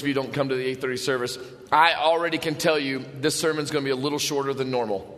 of you don't come to the 8:30 service, I already can tell you this sermon's going to be a little shorter than normal.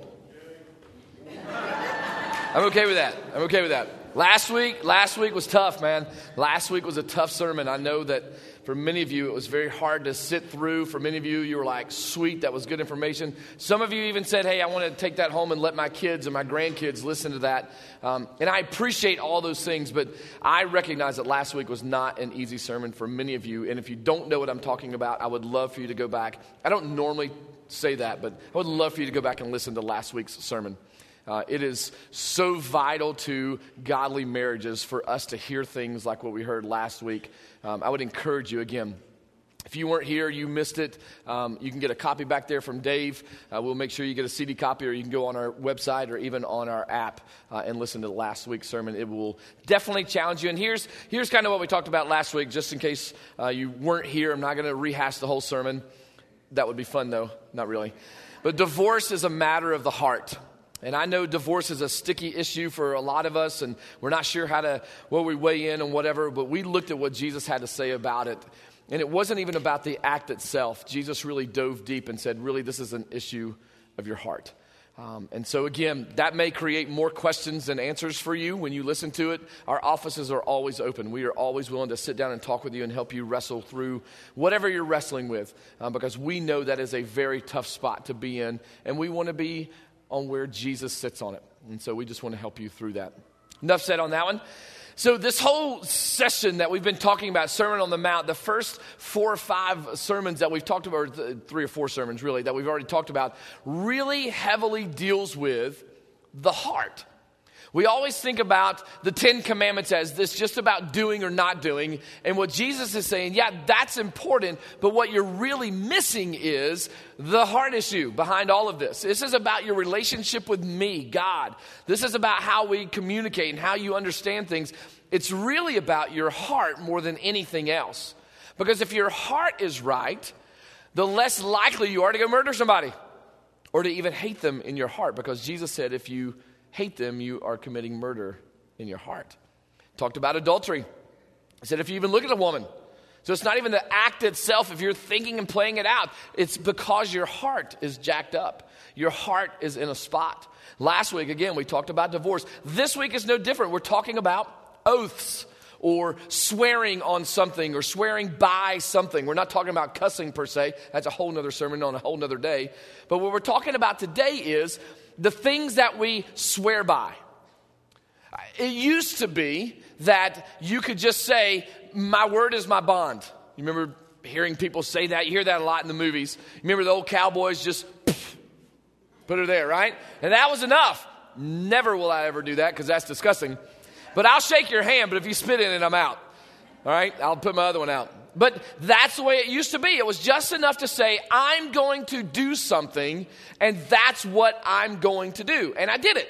I'm okay with that. Last week was tough, man. Last week was a tough sermon. I know that for many of you, it was very hard to sit through. For many of you, you were like, sweet, that was good information. Some of you even said, hey, I want to take that home and let my kids and my grandkids listen to that. And I appreciate all those things, but I recognize that last week was not an easy sermon for many of you. And if you don't know what I'm talking about, I would love for you to go back. I don't normally say that, but I would love for you to go back and listen to last week's sermon. It is so vital to godly marriages for us to hear things like what we heard last week. I would encourage you again. If you weren't here, you missed it, you can get a copy back there from Dave. We'll make sure you get a CD copy, or you can go on our website or even on our app and listen to last week's sermon. It will definitely challenge you. And here's kind of what we talked about last week, just in case you weren't here. I'm not going to rehash the whole sermon. That would be fun, though. Not really. But divorce is a matter of the heart. And I know divorce is a sticky issue for a lot of us, and we're not sure where we weigh in and whatever, but we looked at what Jesus had to say about it. And it wasn't even about the act itself. Jesus really dove deep and said, really, this is an issue of your heart. And so again, that may create more questions than answers for you when you listen to it. Our offices are always open. We are always willing to sit down and talk with you and help you wrestle through whatever you're wrestling with, because we know that is a very tough spot to be in, and we want to be on where Jesus sits on it. And so we just want to help you through that. Enough said on that one. So this whole session that we've been talking about, Sermon on the Mount, the first 4 or 5 sermons that we've talked about, or 3 or 4 sermons really, that we've already talked about, really heavily deals with the heart. We always think about the 10 Commandments as this just about doing or not doing. And what Jesus is saying, yeah, that's important. But what you're really missing is the heart issue behind all of this. This is about your relationship with me, God. This is about how we communicate and how you understand things. It's really about your heart more than anything else. Because if your heart is right, the less likely you are to go murder somebody or to even hate them in your heart. Because Jesus said if you hate them, you are committing murder in your heart. Talked about adultery. I said if you even look at a woman, so it's not even the act itself. If you're thinking and playing it out, it's because your heart is jacked up. Your heart is in a spot. Last week, again, we talked about divorce. This week is no different. We're talking about oaths or swearing on something or swearing by something. We're not talking about cussing per se. That's a whole nother sermon on a whole nother day. But what we're talking about today is the things that we swear by. It used to be that you could just say, my word is my bond. You remember hearing people say that? You hear that a lot in the movies. You remember the old cowboys just put her there, right? And that was enough. Never will I ever do that because that's disgusting. But I'll shake your hand, but if you spit in it, I'm out. All right? I'll put my other one out. But that's the way it used to be. It was just enough to say, I'm going to do something, and that's what I'm going to do. And I did it.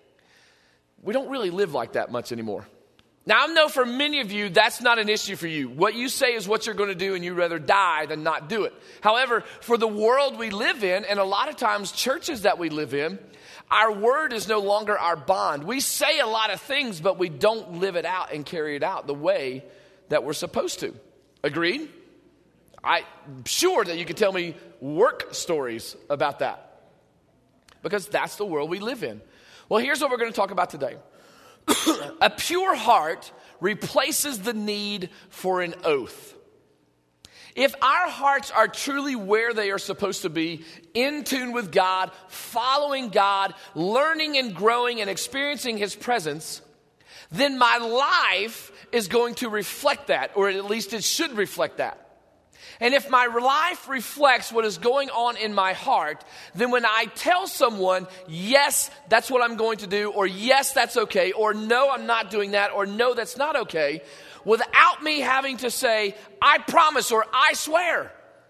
We don't really live like that much anymore. Now, I know for many of you, that's not an issue for you. What you say is what you're going to do, and you'd rather die than not do it. However, for the world we live in, and a lot of times churches that we live in, our word is no longer our bond. We say a lot of things, but we don't live it out and carry it out the way that we're supposed to. Agreed? I'm sure that you could tell me work stories about that, because that's the world we live in. Well, here's what we're going to talk about today. A pure heart replaces the need for an oath. If our hearts are truly where they are supposed to be, in tune with God, following God, learning and growing and experiencing His presence, then my life is going to reflect that, or at least it should reflect that. And if my life reflects what is going on in my heart, then when I tell someone, yes, that's what I'm going to do, or yes, that's okay, or no, I'm not doing that, or no, that's not okay, without me having to say, I promise, or I swear,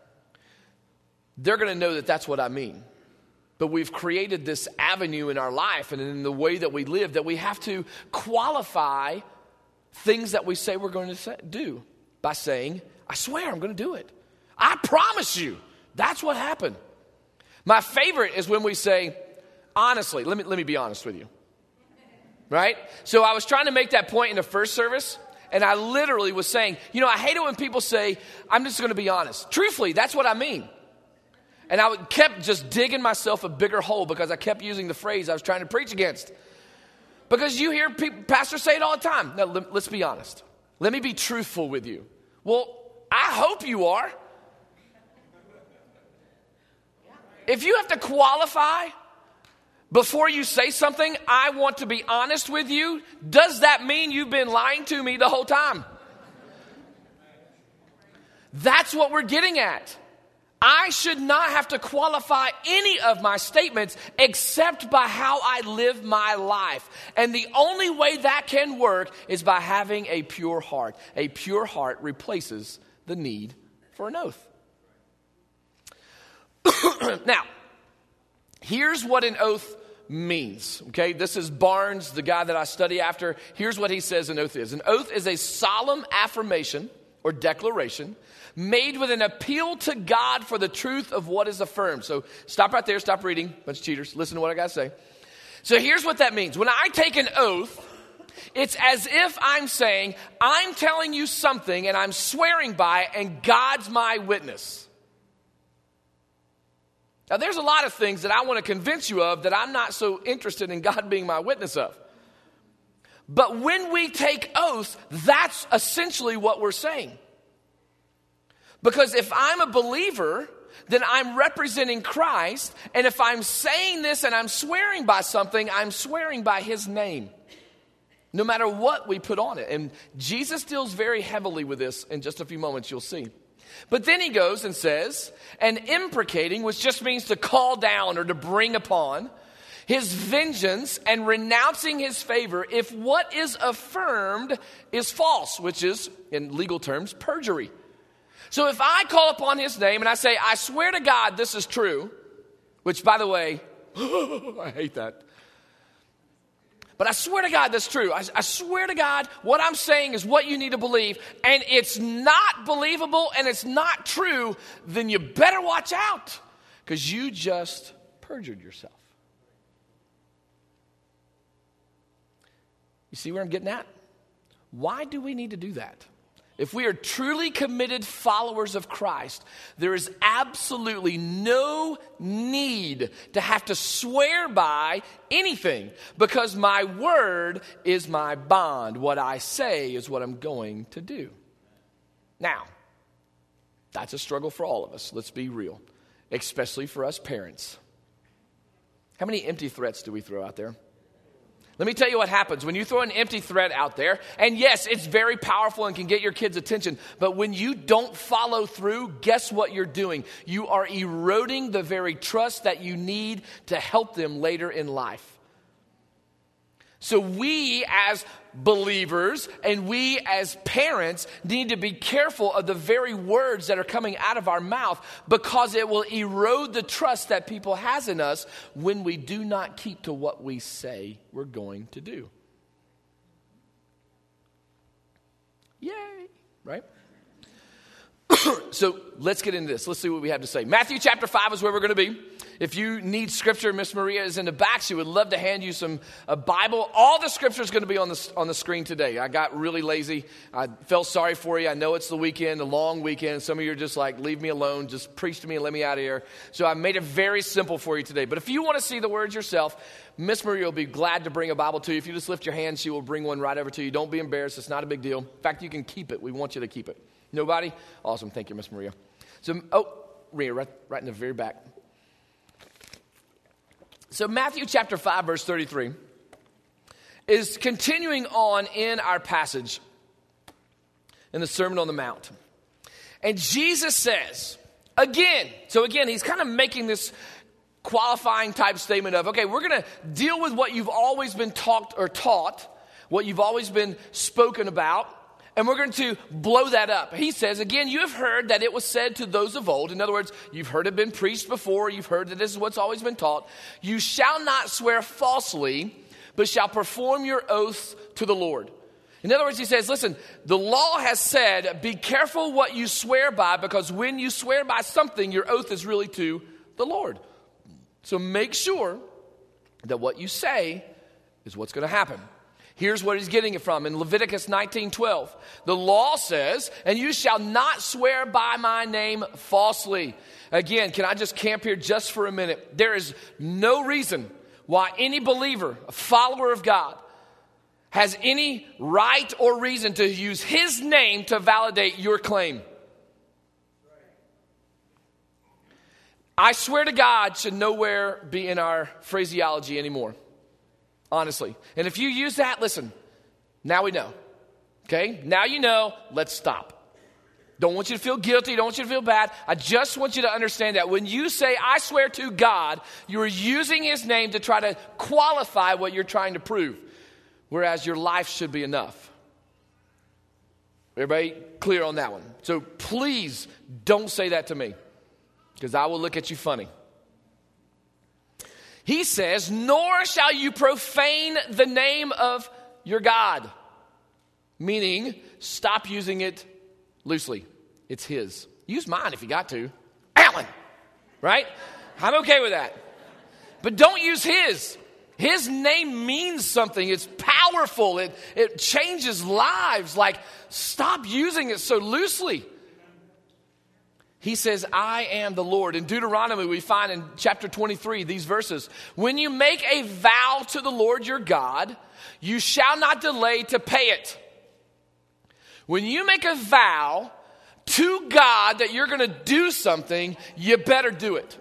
they're going to know that that's what I mean. But we've created this avenue in our life and in the way that we live that we have to qualify things that we say we're going to do by saying, I swear I'm going to do it. I promise you. That's what happened. My favorite is when we say, honestly, let me be honest with you. Right? So I was trying to make that point in the first service, And I literally was saying, I hate it when people say, I'm just going to be honest. Truthfully, that's what I mean. And I kept just digging myself a bigger hole because I kept using the phrase I was trying to preach against. Because you hear pastors say it all the time. No, let's be honest. Let me be truthful with you. Well, I hope you are. If you have to qualify before you say something, I want to be honest with you, does that mean you've been lying to me the whole time? That's what we're getting at. I should not have to qualify any of my statements except by how I live my life. And the only way that can work is by having a pure heart. A pure heart replaces the need for an oath. Now, here's what an oath means. Okay, this is Barnes, the guy that I study after. Here's what he says an oath is. An oath is a solemn affirmation or declaration made with an appeal to God for the truth of what is affirmed. So stop right there, stop reading, bunch of cheaters. Listen to what I got to say. So here's what that means. When I take an oath, it's as if I'm saying, I'm telling you something and I'm swearing by it and God's my witness. Now, there's a lot of things that I want to convince you of that I'm not so interested in God being my witness of. But when we take oaths, that's essentially what we're saying. Because if I'm a believer, then I'm representing Christ. And if I'm saying this and I'm swearing by something, I'm swearing by his name. No matter what we put on it. And Jesus deals very heavily with this in just a few moments, you'll see. But then he goes and says, and imprecating, which just means to call down or to bring upon, his vengeance and renouncing his favor if what is affirmed is false, which is, in legal terms, perjury. So if I call upon his name and I say, I swear to God this is true, which, by the way, I hate that. But I swear to God that's true. I swear to God what I'm saying is what you need to believe, and it's not believable and it's not true, then you better watch out because you just perjured yourself. You see where I'm getting at? Why do we need to do that? If we are truly committed followers of Christ, there is absolutely no need to have to swear by anything because my word is my bond. What I say is what I'm going to do. Now, that's a struggle for all of us. Let's be real, especially for us parents. How many empty threats do we throw out there? Let me tell you what happens when you throw an empty threat out there. And yes, it's very powerful and can get your kids' attention. But when you don't follow through, guess what you're doing? You are eroding the very trust that you need to help them later in life. So we as believers and we as parents need to be careful of the very words that are coming out of our mouth because it will erode the trust that people has in us when we do not keep to what we say we're going to do. Yay, right? So let's get into this. Let's see what we have to say. Matthew chapter 5 is where we're going to be. If you need scripture, Miss Maria is in the back. She would love to hand you a Bible. All the scripture is going to be on the screen today. I got really lazy. I felt sorry for you. I know it's the weekend, a long weekend. Some of you are just like, leave me alone. Just preach to me and let me out of here. So I made it very simple for you today. But if you want to see the words yourself, Miss Maria will be glad to bring a Bible to you. If you just lift your hand, she will bring one right over to you. Don't be embarrassed. It's not a big deal. In fact, you can keep it. We want you to keep it. Nobody? Awesome. Thank you, Miss Maria. So, Maria, right in the very back. So Matthew chapter 5, verse 33 is continuing on in our passage in the Sermon on the Mount. And Jesus says, again, he's kind of making this qualifying type statement of, okay, we're going to deal with what you've always been taught, what you've always been spoken about, and we're going to blow that up. He says, again, you have heard that it was said to those of old. In other words, you've heard it been preached before. You've heard that this is what's always been taught. You shall not swear falsely, but shall perform your oaths to the Lord. In other words, he says, listen, the law has said, be careful what you swear by, because when you swear by something, your oath is really to the Lord. So make sure that what you say is what's going to happen. Here's where he's getting it from. In Leviticus 19:12, the law says, and you shall not swear by my name falsely. Again, can I just camp here just for a minute? There is no reason why any believer, a follower of God, has any right or reason to use his name to validate your claim. I swear to God should nowhere be in our phraseology anymore. Honestly. And if you use that, listen, now we know. Okay? Now you know, let's stop. Don't want you to feel guilty. Don't want you to feel bad. I just want you to understand that when you say, I swear to God, you are using his name to try to qualify what you're trying to prove. Whereas your life should be enough. Everybody clear on that one? So please don't say that to me, because I will look at you funny. He says, nor shall you profane the name of your God. Meaning, stop using it loosely. It's his. Use mine if you got to. Alan! Right? I'm okay with that. But don't use his. His name means something. It's powerful. It changes lives. Like, stop using it so loosely. He says, I am the Lord. In Deuteronomy, we find in chapter 23, these verses. When you make a vow to the Lord your God, you shall not delay to pay it. When you make a vow to God that you're going to do something, you better do it.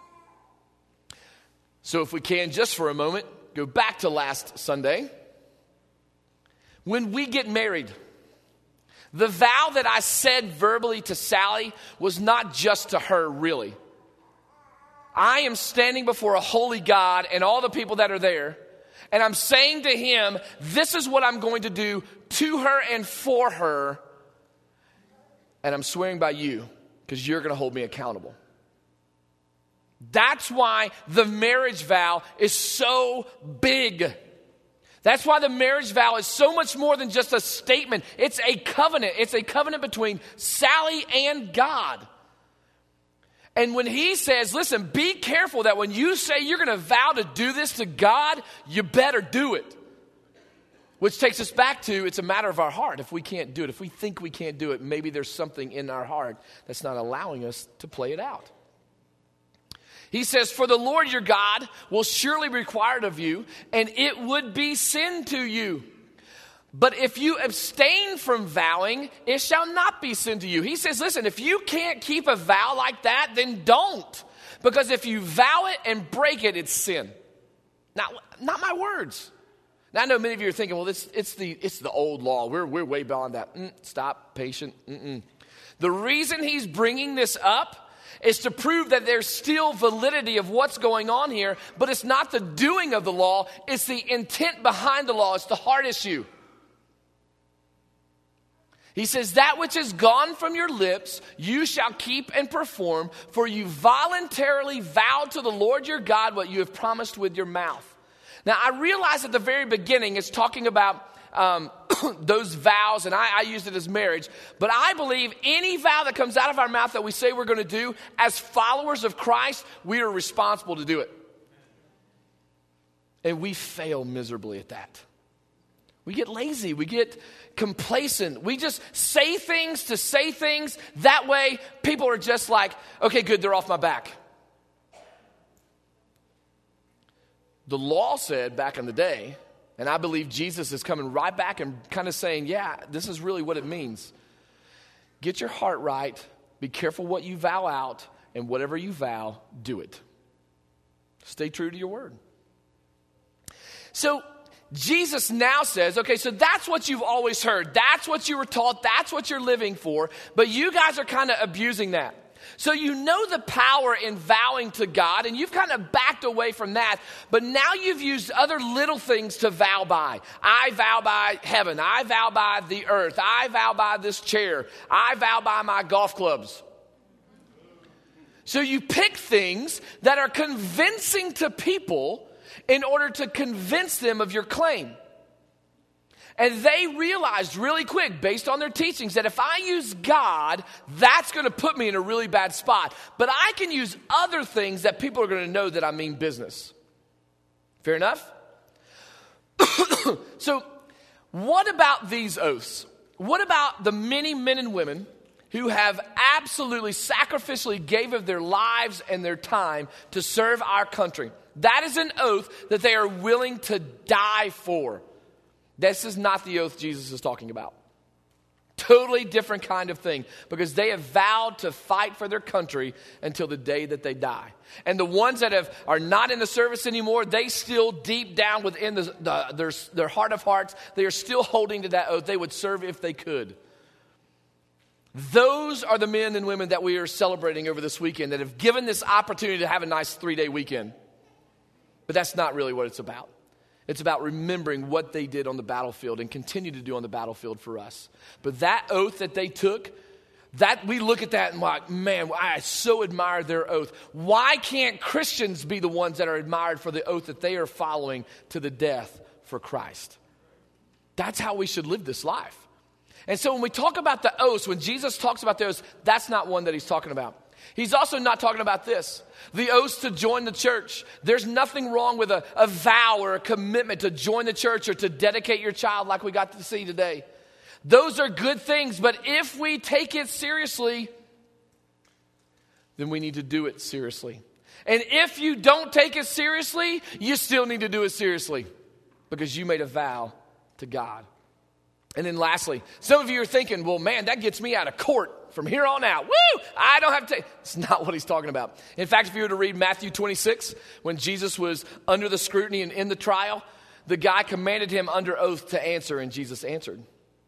So if we can, just for a moment, go back to last Sunday. When we get married, the vow that I said verbally to Sally was not just to her, really. I am standing before a holy God and all the people that are there, and I'm saying to him, this is what I'm going to do to her and for her, and I'm swearing by you, because you're going to hold me accountable. That's why the marriage vow is so big. That's why the marriage vow is so much more than just a statement. It's a covenant. It's a covenant between Sally and God. And when he says, listen, be careful that when you say you're going to vow to do this to God, you better do it. Which takes us back to, it's a matter of our heart. If we can't do it, if we think we can't do it, maybe there's something in our heart that's not allowing us to play it out. He says, for the Lord your God will surely require it of you, and it would be sin to you. But if you abstain from vowing, it shall not be sin to you. He says, listen, if you can't keep a vow like that, then don't. Because if you vow it and break it, it's sin. Now, not my words. Now, I know many of you are thinking, well, it's the old law. We're way beyond that. Stop, patient. The reason he's bringing this up is to prove that there's still validity of what's going on here, but it's not the doing of the law, it's the intent behind the law. It's the heart issue. He says, that which is gone from your lips, you shall keep and perform, for you voluntarily vowed to the Lord your God what you have promised with your mouth. Now, I realize at the very beginning it's talking about those vows, and I used it as marriage, but I believe any vow that comes out of our mouth that we say we're going to do, as followers of Christ, we are responsible to do it. And we fail miserably at that. We get lazy, we get complacent, we just say things to say things. That way, people are just like, okay, good, they're off my back. The law said back in the day, and I believe Jesus is coming right back and kind of saying, yeah, this is really what it means. Get your heart right. Be careful what you vow out. And whatever you vow, do it. Stay true to your word. So Jesus now says, okay, so that's what you've always heard. That's what you were taught. That's what you're living for. But you guys are kind of abusing that. So you know the power in vowing to God, and you've kind of backed away from that, but now you've used other little things to vow by. I vow by heaven. I vow by the earth. I vow by this chair. I vow by my golf clubs. So you pick things that are convincing to people in order to convince them of your claim. And they realized really quick, based on their teachings, that if I use God, that's going to put me in a really bad spot. But I can use other things that people are going to know that I mean business. Fair enough? So What about these oaths? What about the many men and women who have absolutely sacrificially gave of their lives and their time to serve our country? That is an oath that they are willing to die for. This is not the oath Jesus is talking about. Totally different kind of thing, because they have vowed to fight for their country until the day that they die. And the ones that are not in the service anymore, they still deep down within their heart of hearts, they are still holding to that oath. They would serve if they could. Those are the men and women that we are celebrating over this weekend that have given this opportunity to have a nice 3-day weekend. But that's not really what it's about. It's about remembering what they did on the battlefield and continue to do on the battlefield for us. But that oath that they took, that we look at that and like, man, I so admire their oath. Why can't Christians be the ones that are admired for the oath that they are following to the death for Christ? That's how we should live this life. And so when we talk about the oaths, when Jesus talks about the oaths, that's not one that he's talking about. He's also not talking about this. The oaths to join the church. There's nothing wrong with a vow or a commitment to join the church or to dedicate your child like we got to see today. Those are good things, but if we take it seriously, then we need to do it seriously. And if you don't take it seriously, you still need to do it seriously because you made a vow to God. And then lastly, some of you are thinking, well, man, that gets me out of court from here on out. Woo! I don't have to take. It's not what he's talking about. In fact, if you were to read Matthew 26, when Jesus was under the scrutiny and in the trial, the guy commanded him under oath to answer, and Jesus answered.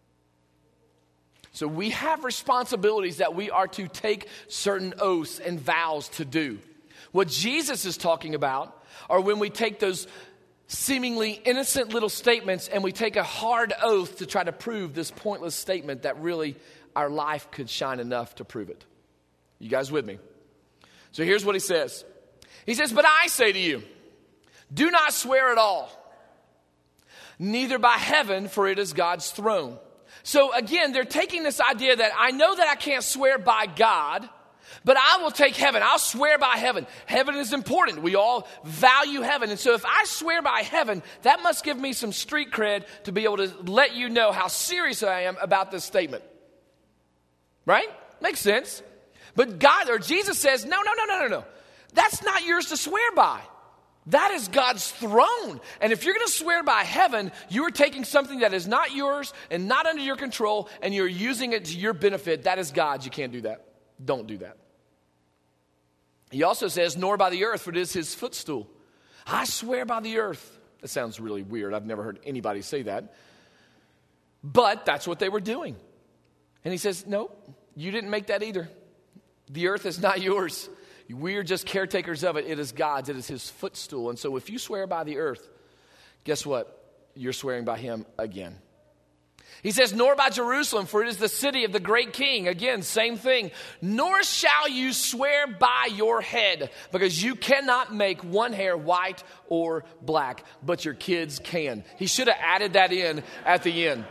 So we have responsibilities that we are to take certain oaths and vows to do. What Jesus is talking about are when we take those seemingly innocent little statements and we take a hard oath to try to prove this pointless statement that really our life could shine enough to prove it. You guys with me? So here's what he says. He says, but I say to you, do not swear at all, neither by heaven, for it is God's throne. So again, they're taking this idea that I know that I can't swear by God, but I will take heaven. I'll swear by heaven. Heaven is important. We all value heaven. And so if I swear by heaven, that must give me some street cred to be able to let you know how serious I am about this statement. Right? Makes sense. But God or Jesus says, no. That's not yours to swear by. That is God's throne. And if you're going to swear by heaven, you are taking something that is not yours and not under your control, and you're using it to your benefit. That is God's. You can't do that. Don't do that. He also says, nor by the earth, for it is his footstool. I swear by the earth. That sounds really weird. I've never heard anybody say that. But that's what they were doing. And he says, no, you didn't make that either. The earth is not yours. We're just caretakers of it. It is God's. It is his footstool. And so if you swear by the earth, guess what? You're swearing by him again. He says, nor by Jerusalem, for it is the city of the great king. Again, same thing. Nor shall you swear by your head, because you cannot make one hair white or black, but your kids can. He should have added that in at the end.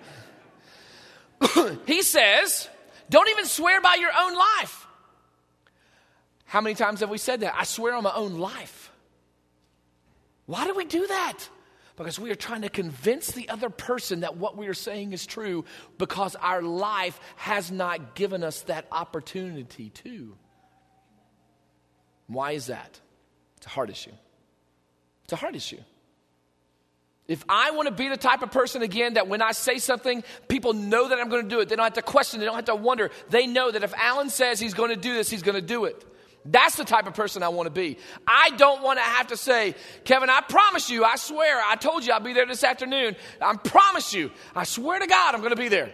He says, don't even swear by your own life. How many times have we said that? I swear on my own life. Why do we do that? Because we are trying to convince the other person that what we are saying is true, because our life has not given us that opportunity to. Why is that? It's a heart issue. It's a heart issue. If I want to be the type of person, again, that when I say something, people know that I'm going to do it. They don't have to question. They don't have to wonder. They know that if Alan says he's going to do this, he's going to do it. That's the type of person I want to be. I don't want to have to say, Kevin, I promise you, I swear, I told you I'll be there this afternoon. I promise you, I swear to God, I'm going to be there.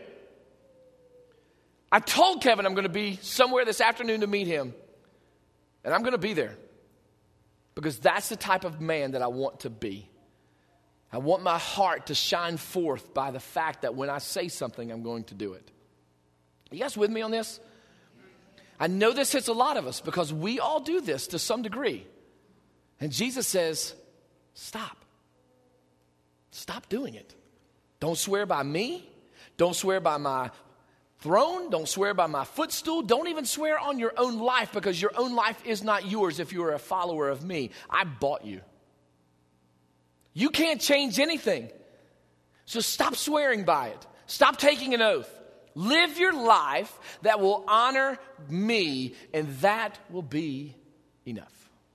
I told Kevin I'm going to be somewhere this afternoon to meet him. And I'm going to be there. Because that's the type of man that I want to be. I want my heart to shine forth by the fact that when I say something, I'm going to do it. Are you guys with me on this? I know this hits a lot of us because we all do this to some degree. And Jesus says, stop. Stop doing it. Don't swear by me. Don't swear by my throne. Don't swear by my footstool. Don't even swear on your own life, because your own life is not yours if you are a follower of me. I bought you. You can't change anything. So stop swearing by it. Stop taking an oath. Live your life that will honor me, and that will be enough.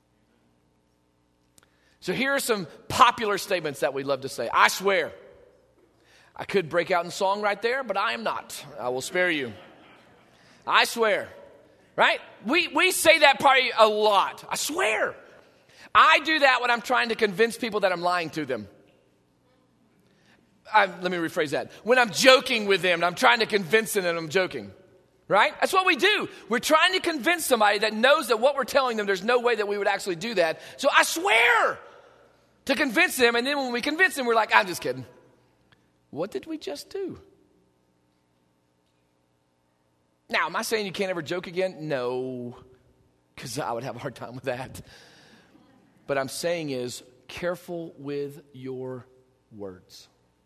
So here are some popular statements that we love to say. I swear. I could break out in song right there, but I am not. I will spare you. I swear. Right? We say that probably a lot. I swear. I do that when I'm trying to convince people that I'm lying to them. Let me rephrase that. When I'm joking with them, and I'm trying to convince them that I'm joking. Right? That's what we do. We're trying to convince somebody that knows that what we're telling them, there's no way that we would actually do that. So I swear to convince them. And then when we convince them, we're like, I'm just kidding. What did we just do? Now, am I saying you can't ever joke again? No, because I would have a hard time with that. But I'm saying is, careful with your words.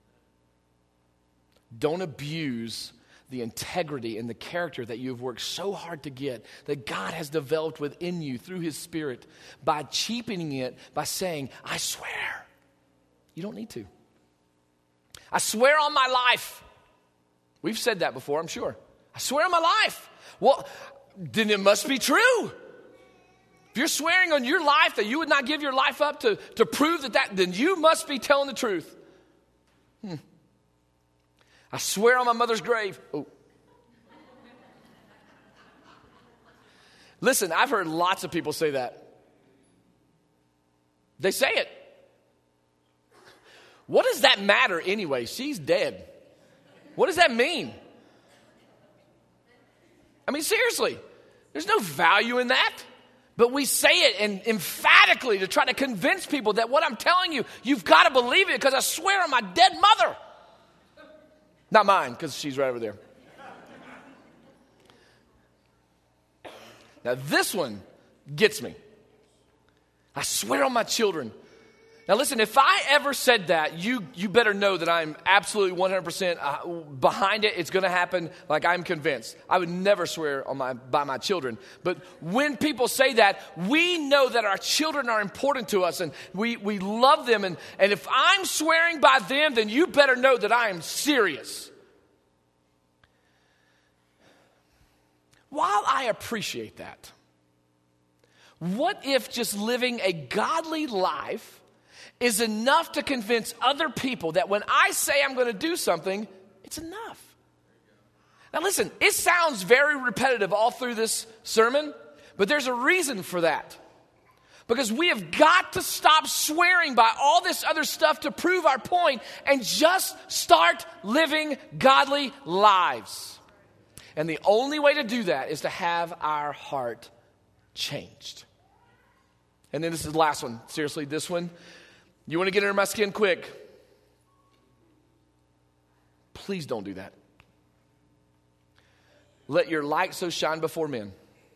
Don't abuse the integrity and the character that you've worked so hard to get, that God has developed within you through His Spirit, by cheapening it, by saying, I swear. You don't need to. I swear on my life. We've said that before, I'm sure. I swear on my life. Well, then it must be true. If you're swearing on your life that you would not give your life up to prove that, then you must be telling the truth. I swear on my mother's grave. Oh. Listen, I've heard lots of people say that. They say it. What does that matter anyway? She's dead. What does that mean? I mean, seriously, there's no value in that. But we say it and emphatically to try to convince people that what I'm telling you, you've got to believe it because I swear on my dead mother. Not mine, because she's right over there. Now this one gets me. I swear on my children. Now listen, if I ever said that, you better know that I'm absolutely 100% behind it. It's going to happen, like I'm convinced. I would never swear by my children. But when people say that, we know that our children are important to us and we love them. And if I'm swearing by them, then you better know that I am serious. While I appreciate that, what if just living a godly life is enough to convince other people that when I say I'm going to do something, it's enough? Now listen, it sounds very repetitive all through this sermon, but there's a reason for that. Because we have got to stop swearing by all this other stuff to prove our point and just start living godly lives. And the only way to do that is to have our heart changed. And then this is the last one. Seriously, this one. You want to get under my skin quick? Please don't do that. Let your light so shine before men.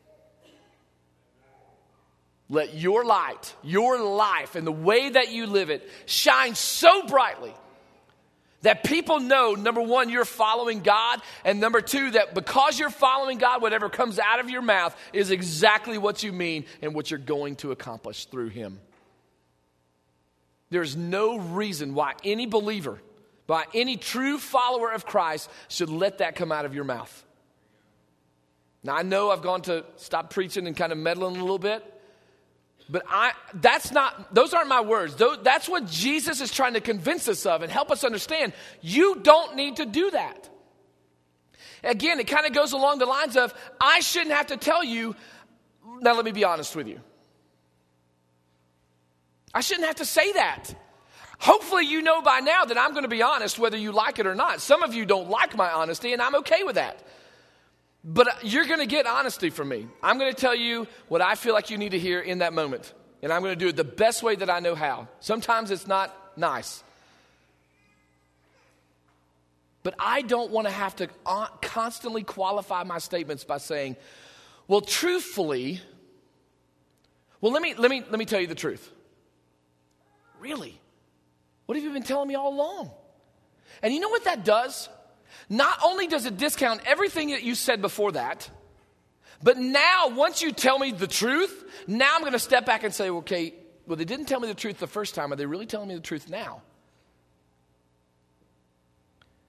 Let your light, your life, and the way that you live it shine so brightly that people know, number one, you're following God, and number two, that because you're following God, whatever comes out of your mouth is exactly what you mean and what you're going to accomplish through Him. There's no reason why any believer, why any true follower of Christ should let that come out of your mouth. Now, I know I've gone to stop preaching and kind of meddling a little bit, but those aren't my words. That's what Jesus is trying to convince us of and help us understand. You don't need to do that. Again, it kind of goes along the lines of, I shouldn't have to tell you. Now, let me be honest with you. I shouldn't have to say that. Hopefully you know by now that I'm going to be honest whether you like it or not. Some of you don't like my honesty, and I'm okay with that. But you're going to get honesty from me. I'm going to tell you what I feel like you need to hear in that moment. And I'm going to do it the best way that I know how. Sometimes it's not nice. But I don't want to have to constantly qualify my statements by saying, well, truthfully, let me tell you the truth. Really? What have you been telling me all along? And you know what that does? Not only does it discount everything that you said before that, but now once you tell me the truth, now I'm going to step back and say, okay, well, they didn't tell me the truth the first time. Are they really telling me the truth now?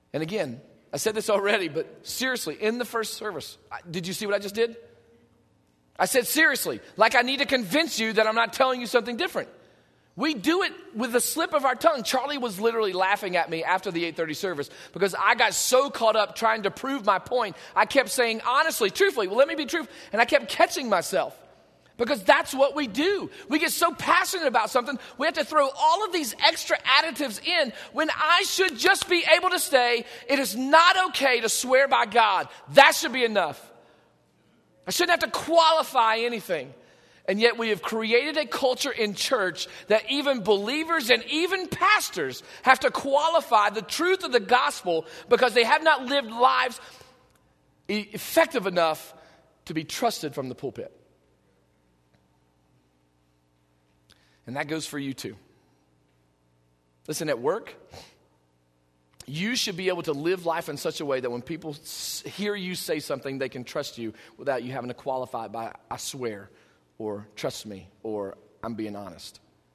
And again, I said this already, but seriously, in the first service, did you see what I just did? I said seriously, like I need to convince you that I'm not telling you something different. We do it with the slip of our tongue. Charlie was literally laughing at me after the 8:30 service because I got so caught up trying to prove my point. I kept saying, honestly, truthfully, well, let me be truthful. And I kept catching myself because that's what we do. We get so passionate about something, we have to throw all of these extra additives in when I should just be able to say, it is not okay to swear by God. That should be enough. I shouldn't have to qualify anything. And yet we have created a culture in church that even believers and even pastors have to qualify the truth of the gospel because they have not lived lives effective enough to be trusted from the pulpit. And that goes for you too. Listen, at work, you should be able to live life in such a way that when people hear you say something, they can trust you without you having to qualify it by, I swear, or trust me, or I'm being honest.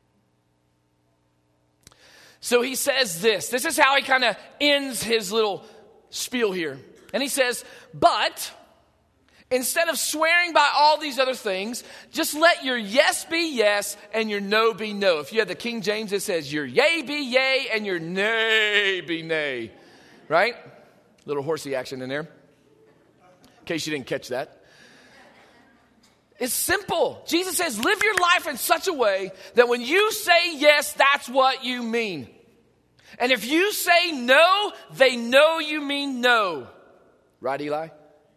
So he says this. This is how he kind of ends his little spiel here. And he says, but instead of swearing by all these other things, just let your yes be yes and your no be no. If you have the King James, it says your yea be yea and your nay be nay. Right? Little horsey action in there. In case you didn't catch that. It's simple. Jesus says, live your life in such a way that when you say yes, that's what you mean. And if you say no, they know you mean no. Right, Eli?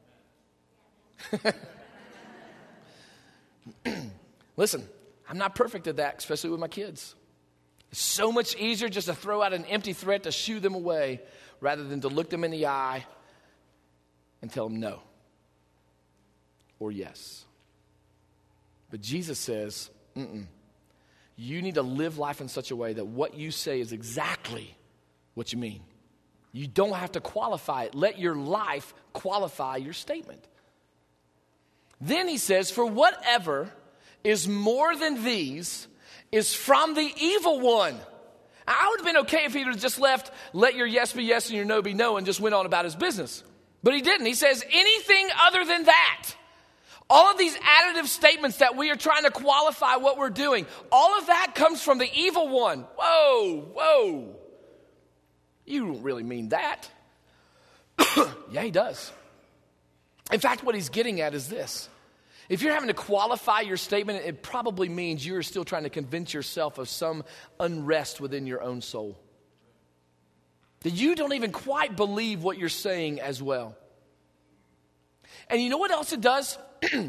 Listen, I'm not perfect at that, especially with my kids. It's so much easier just to throw out an empty threat to shoo them away rather than to look them in the eye and tell them no or yes. But Jesus says, you need to live life in such a way that what you say is exactly what you mean. You don't have to qualify it. Let your life qualify your statement. Then he says, for whatever is more than these is from the evil one. I would have been okay if he would have just left, let your yes be yes and your no be no, and just went on about his business. But he didn't. He says, anything other than that. All of these additive statements that we are trying to qualify what we're doing, all of that comes from the evil one. Whoa. You don't really mean that. Yeah, he does. In fact, what he's getting at is this. If you're having to qualify your statement, it probably means you're still trying to convince yourself of some unrest within your own soul. That you don't even quite believe what you're saying as well. And you know what else it does?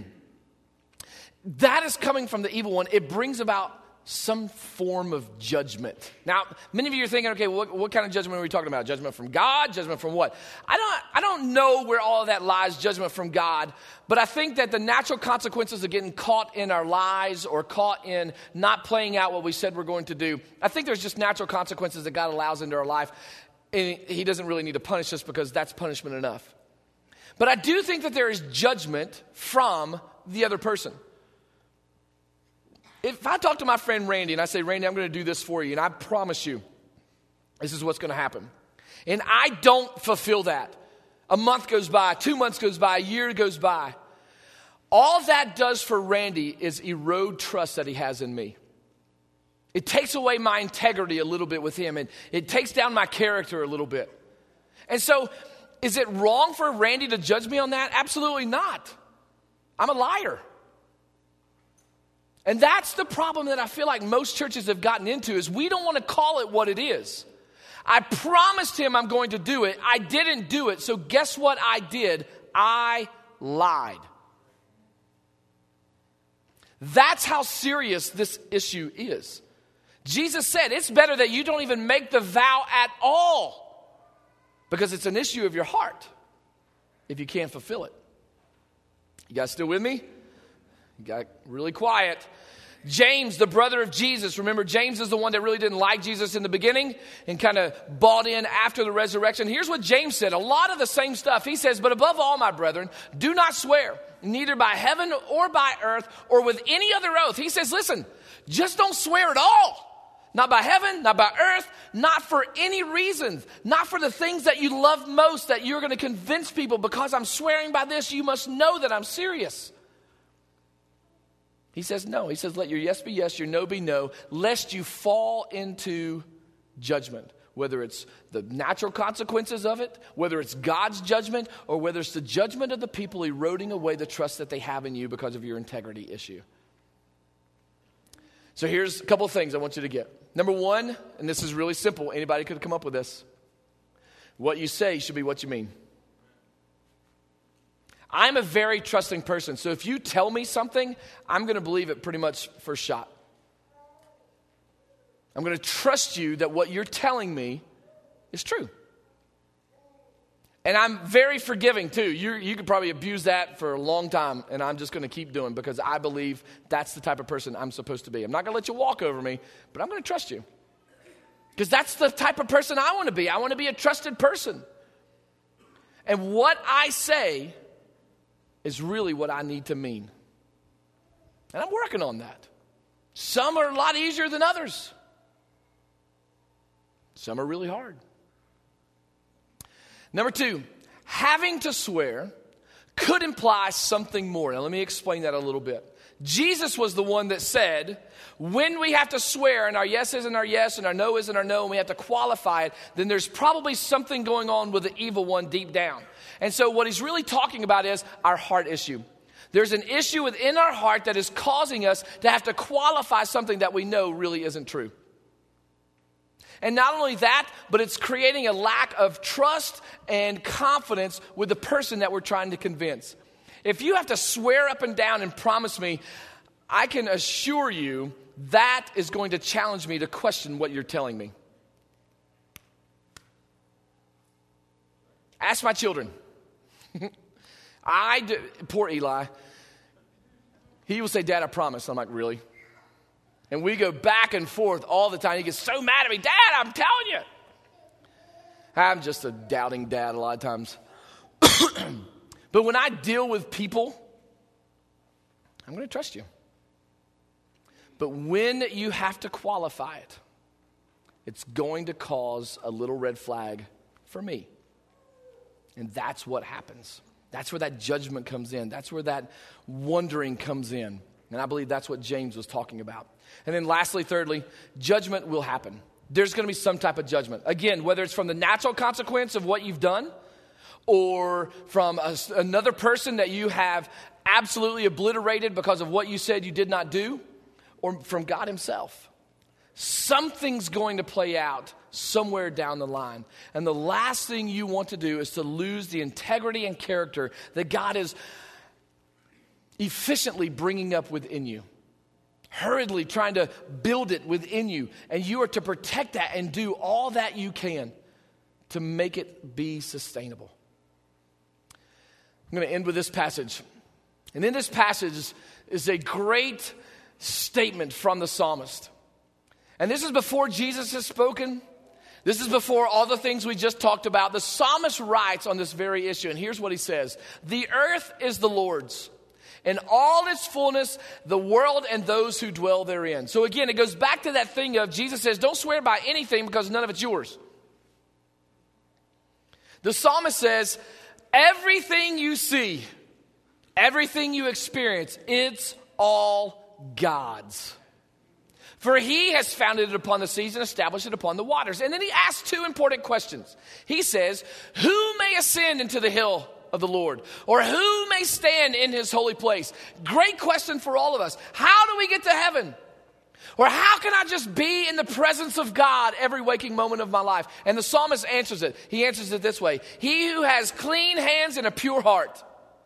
That is coming from the evil one. It brings about some form of judgment. Now, many of you are thinking, okay, what kind of judgment are we talking about? Judgment from God? Judgment from what? I don't know where all of that lies, judgment from God, but I think that the natural consequences of getting caught in our lies or caught in not playing out what we said we're going to do, I think there's just natural consequences that God allows into our life, and he doesn't really need to punish us because that's punishment enough. But I do think that there is judgment from the other person. If I talk to my friend Randy and I say, Randy, I'm going to do this for you, and I promise you this is what's going to happen, and I don't fulfill that, a month goes by, 2 months goes by, a year goes by, all that does for Randy is erode trust that he has in me. It takes away my integrity a little bit with him, and it takes down my character a little bit. And so, is it wrong for Randy to judge me on that? Absolutely not. I'm a liar. And that's the problem that I feel like most churches have gotten into is we don't want to call it what it is. I promised him I'm going to do it. I didn't do it. So guess what I did? I lied. That's how serious this issue is. Jesus said it's better that you don't even make the vow at all. Because it's an issue of your heart if you can't fulfill it. You guys still with me? You got really quiet. James, the brother of Jesus. Remember, James is the one that really didn't like Jesus in the beginning and kind of bought in after the resurrection. Here's what James said. A lot of the same stuff. He says, but above all, my brethren, do not swear, neither by heaven or by earth or with any other oath. He says, listen, just don't swear at all. Not by heaven, not by earth, not for any reasons, not for the things that you love most that you're going to convince people because I'm swearing by this, you must know that I'm serious. He says no. He says let your yes be yes, your no be no, lest you fall into judgment. Whether it's the natural consequences of it, whether it's God's judgment, or whether it's the judgment of the people eroding away the trust that they have in you because of your integrity issue. So here's a couple of things I want you to get. Number one, and this is really simple. Anybody could come up with this. What you say should be what you mean. I'm a very trusting person. So if you tell me something, I'm going to believe it pretty much first shot. I'm going to trust you that what you're telling me is true. And I'm very forgiving too. You could probably abuse that for a long time, and I'm just going to keep doing because I believe that's the type of person I'm supposed to be. I'm not going to let you walk over me, but I'm going to trust you. Because that's the type of person I want to be. I want to be a trusted person. And what I say is really what I need to mean. And I'm working on that. Some are a lot easier than others. Some are really hard. Number two, having to swear could imply something more. Now, let me explain that a little bit. Jesus was the one that said, when we have to swear and our yes isn't our yes and our no isn't our no and we have to qualify it, then there's probably something going on with the evil one deep down. And so what he's really talking about is our heart issue. There's an issue within our heart that is causing us to have to qualify something that we know really isn't true. And not only that, but it's creating a lack of trust and confidence with the person that we're trying to convince. If you have to swear up and down and promise me, I can assure you that is going to challenge me to question what you're telling me. Ask my children. Poor Eli. He will say, Dad, I promise. I'm like, really? And we go back and forth all the time. He gets so mad at me. Dad, I'm telling you. I'm just a doubting dad a lot of times. But when I deal with people, I'm going to trust you. But when you have to qualify it, it's going to cause a little red flag for me. And that's what happens. That's where that judgment comes in. That's where that wondering comes in. And I believe that's what James was talking about. And then lastly, thirdly, judgment will happen. There's going to be some type of judgment. Again, whether it's from the natural consequence of what you've done or from another person that you have absolutely obliterated because of what you said you did not do, or from God himself. Something's going to play out somewhere down the line. And the last thing you want to do is to lose the integrity and character that God is efficiently bringing up within you. Hurriedly trying to build it within you. And you are to protect that and do all that you can to make it be sustainable. I'm going to end with this passage. And in this passage is a great statement from the psalmist. And this is before Jesus has spoken. This is before all the things we just talked about. The psalmist writes on this very issue. And here's what he says. The earth is the Lord's, and all its fullness, the world and those who dwell therein. So again, it goes back to that thing of Jesus says, don't swear by anything because none of it's yours. The psalmist says, everything you see, everything you experience, it's all God's. For he has founded it upon the seas and established it upon the waters. And then he asks two important questions. He says, who may ascend into the hill of the Lord? Or who may stand in his holy place? Great question for all of us. How do we get to heaven? Or how can I just be in the presence of God every waking moment of my life? And the psalmist answers it. He answers it this way. He who has clean hands and a pure heart.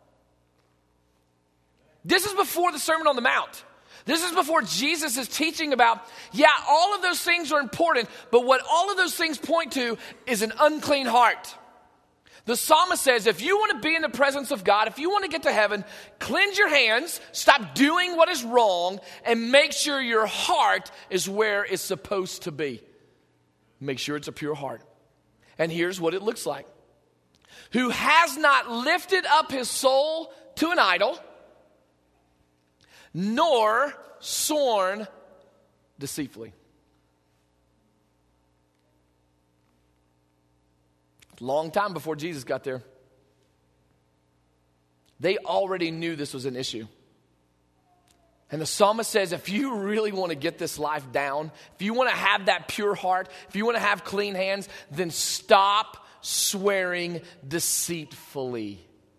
This is before the Sermon on the Mount. This is before Jesus is teaching about, all of those things are important, but what all of those things point to is an unclean heart. The psalmist says, if you want to be in the presence of God, if you want to get to heaven, cleanse your hands, stop doing what is wrong, and make sure your heart is where it's supposed to be. Make sure it's a pure heart. And here's what it looks like. Who has not lifted up his soul to an idol, nor sworn deceitfully. Long time before Jesus got there. They already knew this was an issue. And the psalmist says, if you really want to get this life down, if you want to have that pure heart, if you want to have clean hands, then stop swearing deceitfully.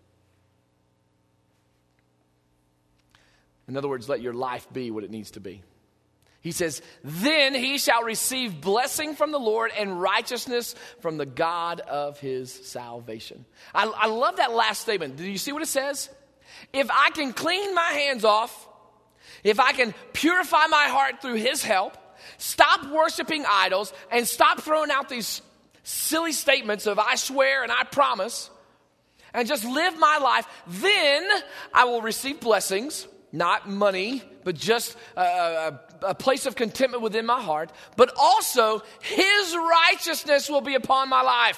In other words, let your life be what it needs to be. He says, then he shall receive blessing from the Lord and righteousness from the God of his salvation. I love that last statement. Do you see what it says? If I can clean my hands off, if I can purify my heart through his help, stop worshiping idols, and stop throwing out these silly statements of I swear and I promise, and just live my life, then I will receive blessings, not money, but just a place of contentment within my heart, but also his righteousness will be upon my life.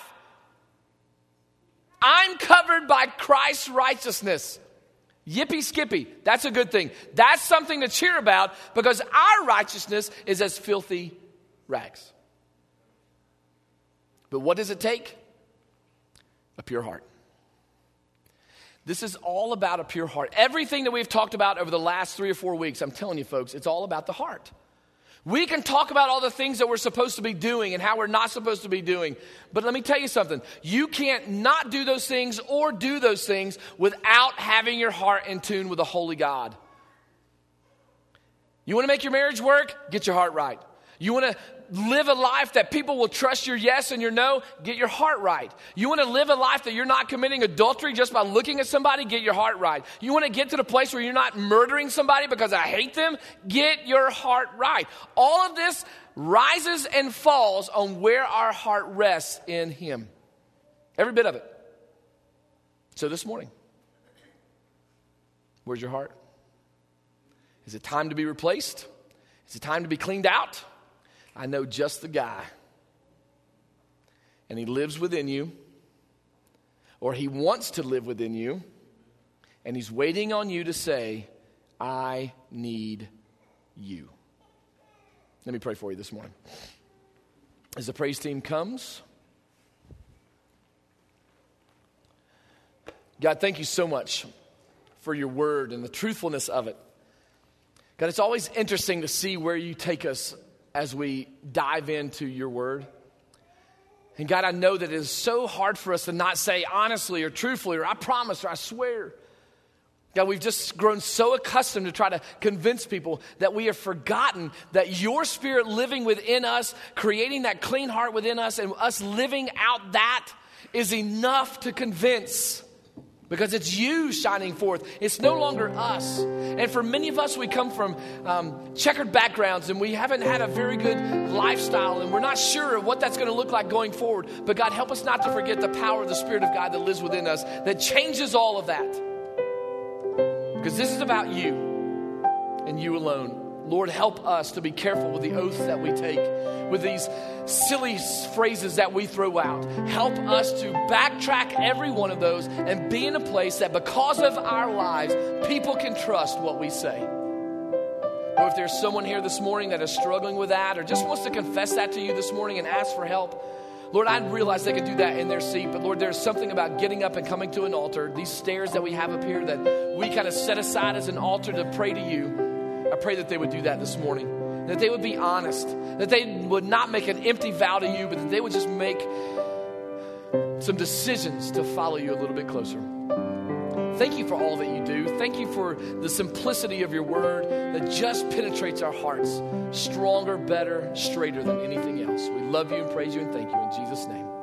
I'm covered by Christ's righteousness. Yippee skippy. That's a good thing. That's something to cheer about because our righteousness is as filthy rags. But what does it take? A pure heart. This is all about a pure heart. Everything that we've talked about over the last 3 or 4 weeks, I'm telling you folks, it's all about the heart. We can talk about all the things that we're supposed to be doing and how we're not supposed to be doing. But let me tell you something. You can't not do those things or do those things without having your heart in tune with the holy God. You want to make your marriage work? Get your heart right. You want to live a life that people will trust your yes and your no? Get your heart right. You want to live a life that you're not committing adultery just by looking at somebody? Get your heart right. You want to get to the place where you're not murdering somebody because I hate them? Get your heart right. All of this rises and falls on where our heart rests in him. Every bit of it. So this morning, where's your heart? Is it time to be replaced? Is it time to be cleaned out? I know just the guy. And he lives within you. Or he wants to live within you. And he's waiting on you to say, I need you. Let me pray for you this morning. As the praise team comes. God, thank you so much for your word and the truthfulness of it. God, it's always interesting to see where you take us as we dive into your word. And God, I know that it is so hard for us to not say honestly or truthfully or I promise or I swear. God, we've just grown so accustomed to try to convince people that we have forgotten that your spirit living within us, creating that clean heart within us and us living out that is enough to convince. Because it's you shining forth. It's no longer us. And for many of us, we come from checkered backgrounds and we haven't had a very good lifestyle and we're not sure of what that's going to look like going forward. But God, help us not to forget the power of the Spirit of God that lives within us that changes all of that. Because this is about you and you alone. Lord, help us to be careful with the oaths that we take, with these silly phrases that we throw out. Help us to backtrack every one of those and be in a place that because of our lives, people can trust what we say. Or if there's someone here this morning that is struggling with that or just wants to confess that to you this morning and ask for help, Lord, I realize they can do that in their seat, but Lord, there's something about getting up and coming to an altar, these stairs that we have up here that we kind of set aside as an altar to pray to you. I pray that they would do that this morning, that they would be honest, that they would not make an empty vow to you, but that they would just make some decisions to follow you a little bit closer. Thank you for all that you do. Thank you for the simplicity of your word that just penetrates our hearts, stronger, better, straighter than anything else. We love you and praise you and thank you in Jesus' name.